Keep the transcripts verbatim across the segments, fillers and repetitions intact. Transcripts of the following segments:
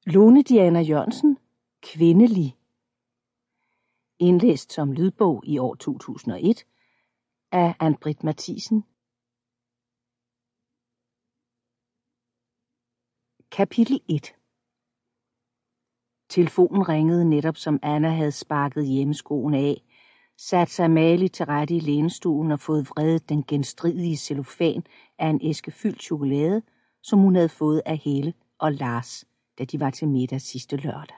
Lone Diana Jørgensen, Kvindelig. Indlæst som lydbog i år to tusind og et af Ann-Britt Mathisen. Kapitel et. Telefonen ringede netop, som Anna havde sparket hjemmeskoen af, sat sig maligt til rette i lænestuen og fået vredet den genstridige cellofan af en æske fyldt chokolade, som hun havde fået af Helle og Lars, da de var til middag sidste lørdag.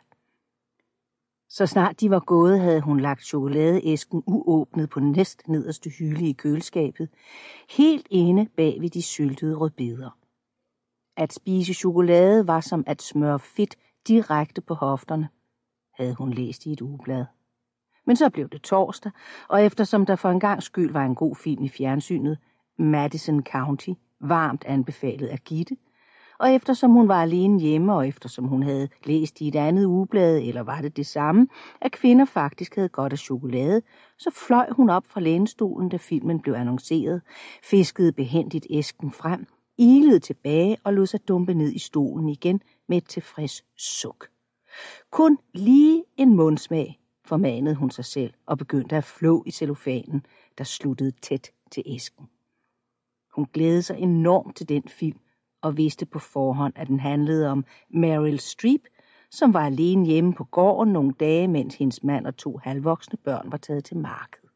Så snart de var gået, havde hun lagt chokoladeæsken uåbnet på den næst nederste hylde i køleskabet, helt inde bag ved de syltede rødbeder. At spise chokolade var som at smøre fedt direkte på hofterne, havde hun læst i et ugeblad. Men så blev det torsdag, og eftersom der for en gangs skyld var en god film i fjernsynet, Madison County, varmt anbefalet af Gitte, og eftersom hun var alene hjemme, og eftersom hun havde læst i et andet ugeblad, eller var det det samme, at kvinder faktisk havde godt af chokolade, så fløj hun op fra lænestolen, da filmen blev annonceret, fiskede behændigt æsken frem, ilede tilbage og lod sig dumpe ned i stolen igen med et tilfreds suk. Kun lige en mundsmag, formanede hun sig selv og begyndte at flå i cellofanen, der sluttede tæt til æsken. Hun glædede sig enormt til den film, og vidste på forhånd, at den handlede om Meryl Streep, som var alene hjemme på gården nogle dage, mens hendes mand og to halvvoksne børn var taget til marked.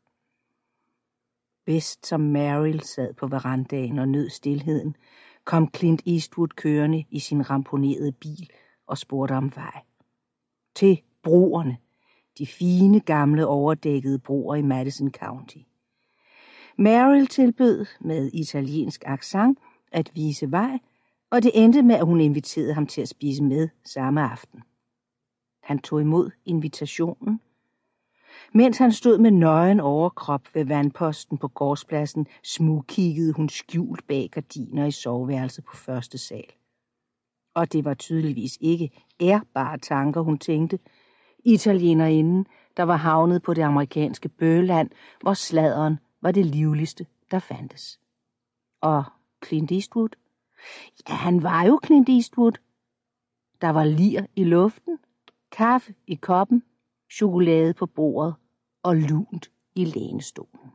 Bedst som Meryl sad på verandaen og nød stilheden, kom Clint Eastwood kørende i sin ramponerede bil og spurgte om vej. Til broerne, de fine gamle overdækkede broer i Madison County. Meryl tilbød med italiensk accent at vise vej, og det endte med, at hun inviterede ham til at spise med samme aften. Han tog imod invitationen. Mens han stod med nøgen overkrop ved vandposten på gårdspladsen, smugkiggede hun skjult bag gardiner i soveværelset på første sal. Og det var tydeligvis ikke ærbare tanker, hun tænkte. Italienerinden, der var havnet på det amerikanske bøgeland, hvor sladderen var det livligste, der fandtes. Og Clint Eastwood? Ja, han var jo Clint Eastwood. Der var lir i luften, kaffe i koppen, chokolade på bordet og lunt i lænestolen.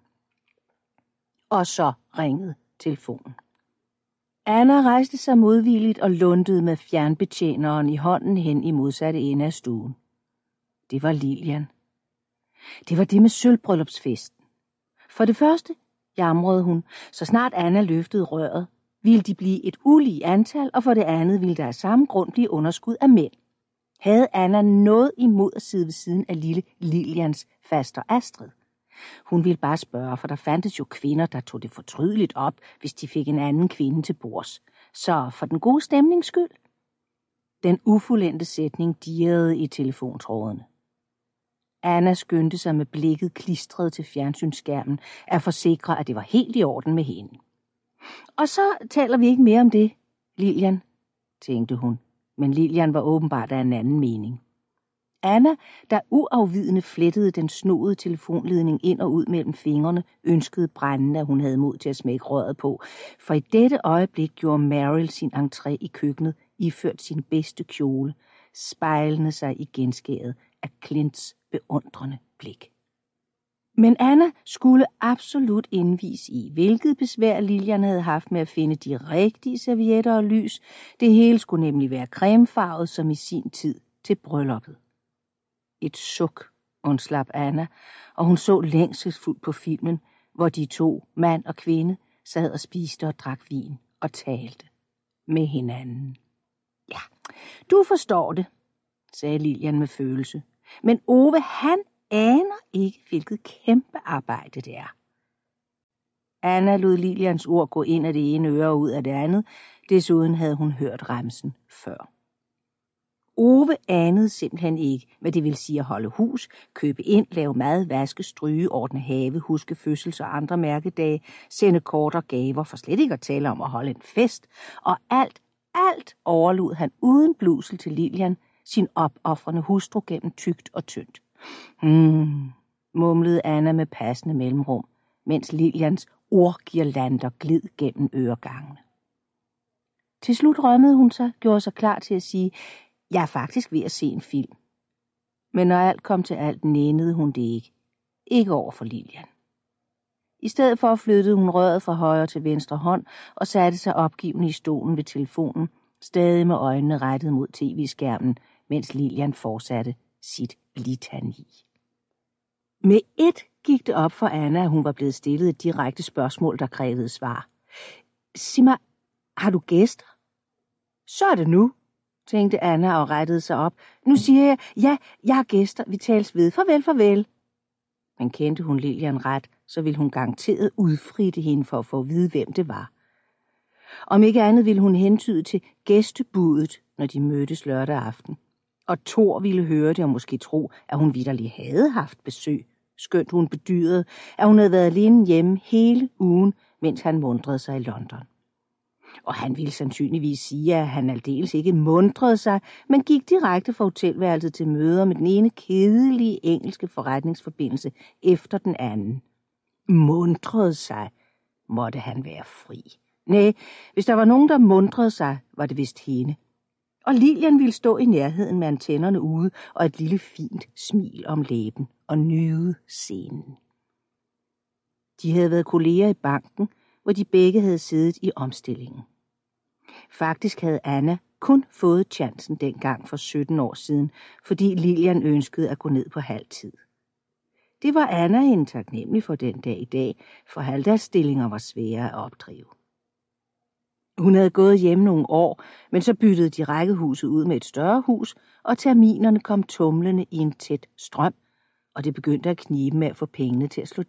Og så ringede telefonen. Anna rejste sig modvilligt og lundede med fjernbetjeneren i hånden hen i modsatte ende af stuen. Det var Lilian. Det var det med sølvbryllupsfesten. For det første jamrede hun, så snart Anna løftede røret, ville de blive et ulige antal, og for det andet ville der af samme grund blive underskud af mænd. Havde Anna noget imod at sidde ved siden af lille Lilians faster Astrid? Hun ville bare spørge, for der fandtes jo kvinder, der tog det fortrydeligt op, hvis de fik en anden kvinde til bords. Så for den gode stemnings skyld. Den ufuldendte sætning dirrede i telefontrådene. Anna skyndte sig med blikket klistret til fjernsynsskærmen at forsikre, at det var helt i orden med hende. Og så taler vi ikke mere om det, Lilian, tænkte hun, men Lilian var åbenbart af en anden mening. Anna, der uafvidende flettede den snodede telefonledning ind og ud mellem fingrene, ønskede brændende, at hun havde mod til at smække røret på, for i dette øjeblik gjorde Meryl sin entré i køkkenet, iført sin bedste kjole, spejlende sig i genskæret af Clints beundrende blik. Men Anna skulle absolut indvise i, hvilket besvær Lilian havde haft med at finde de rigtige servietter og lys. Det hele skulle nemlig være cremefarvet, som i sin tid til brylluppet. Et suk undslap Anna, og hun så længselsfuldt på filmen, hvor de to, mand og kvinde, sad og spiste og drak vin og talte med hinanden. Ja, du forstår det, sagde Lilian med følelse. Men Ove, han aner ikke, hvilket kæmpe arbejde det er. Anna lod Lilians ord gå ind af det ene øre og ud af det andet. Desuden havde hun hørt remsen før. Ove anede simpelthen ikke, hvad det vil sige at holde hus, købe ind, lave mad, vaske, stryge, ordne have, huske fødsels- og andre mærkedage, sende kort og gaver, for slet ikke at tale om at holde en fest, og alt, alt overlod han uden blusel til Lilian, sin opoffrende hustru gennem tykt og tyndt. Hmm, mumlede Anna med passende mellemrum, mens Lilians ordgirlander glid gennem øregangene. Til slut rømmede hun sig, gjorde sig klar til at sige, Jeg er faktisk ved at se en film. Men når alt kom til alt, nænede hun det ikke. Ikke over for Lilian. I stedet for flyttede hun røret fra højre til venstre hånd og satte sig opgivende i stolen ved telefonen, stadig med øjnene rettet mod tv-skærmen, mens Lilian fortsatte sit litani. Med et gik det op for Anna, at hun var blevet stillet et direkte spørgsmål, der krævede svar. Sig mig, har du gæster? Så er det nu, tænkte Anna og rettede sig op. Nu siger jeg, ja, jeg har gæster, vi tales ved. Farvel, farvel. Men kendte hun Lilian ret, så ville hun garanteret udfritte hende for at få at vide, hvem det var. Om ikke andet ville hun hentyde til gæstebudet, når de mødtes lørdag aften. Og Thor ville høre det og måske tro, at hun vitterlig havde haft besøg, skønt hun bedyrede, at hun havde været alene hjemme hele ugen, mens han mundrede sig i London. Og han ville sandsynligvis sige, at han aldeles ikke mundrede sig, men gik direkte fra hotelværelset til møder med den ene kedelige engelske forretningsforbindelse efter den anden. Mundrede sig, måtte han være fri. Næh, hvis der var nogen, der mundrede sig, var det vist hende. Og Lilian ville stå i nærheden med antennerne ude og et lille fint smil om læben og nyde scenen. De havde været kolleger i banken, hvor de begge havde siddet i omstillingen. Faktisk havde Anna kun fået chancen dengang for sytten år siden, fordi Lilian ønskede at gå ned på halv tid. Det var Anna hende taknemmelig for den dag i dag, for halvdagsstillinger var svære at opdrive. Hun havde gået hjemme nogle år, men så byttede de rækkehuset ud med et større hus, og terminerne kom tumlende i en tæt strøm, og det begyndte at knibe med at få pengene til at slå